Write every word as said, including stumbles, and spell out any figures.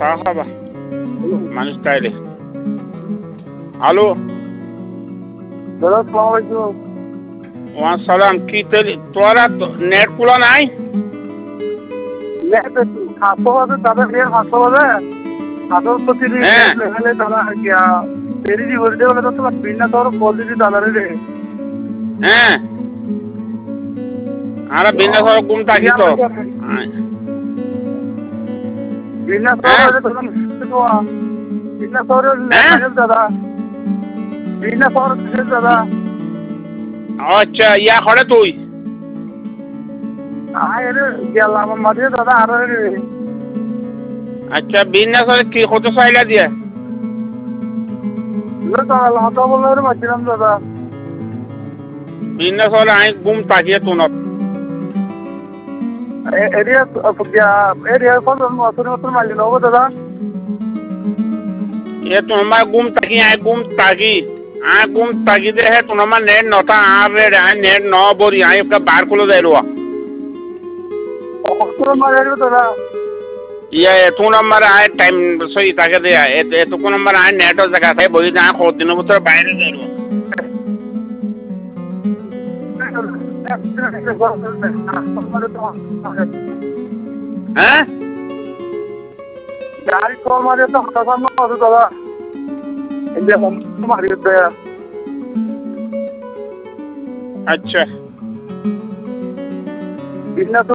চা খাবা মানুষ তাইলে হ্যালো ওয়া সালাম কি তেলি তোরা নেট খোলা নাই নেট সাতশো বাজে তাদের নিয়ে সাতশো বাজে সাতশো প্রতিদিন নেট লেখালে তারা গিয়া দেরি দি করে দেওয়া তো তোমার বিনা তোর কল দিদি দাদারে রে হ্যাঁ আরে বিনা সর ঘুম থাকি তো বিনা সর তখন বিনা সর দাদা বিনা সর দাদা আচ্ছা ইয়া করে তুই আরে গেলাম মাঝে দাদা আর আচ্ছা বিনা সরে কি কত চাইলা দিয়ে হতা বলার মাঝছিলাম দাদা বিনা সরে আই ঘুম থাকিয়ে তুনত এরিয়া এরিয়া কত নতুন নতুন মালি নেবো দাদা এ তোমার ঘুম থাকি আই ঘুম থাকি আই ঘুম থাকি দে হে তোমার নেট নটা আর রে আই নেট ন বরি আই একটা বার খুলে দেয় রোয়া দাদা ইয়া এত নম্বর আয় টাইম সই তাকে দেয়া এতটুকু নম্বর আয় নেটও জায়গা থাকে বই না কত দিনের ভিতরে বাইরে যাইব হ্যাঁ গাড়ি কল মারে তো হঠাৎ মারো দাদা এই যে মারি দেয়া আচ্ছা বিনা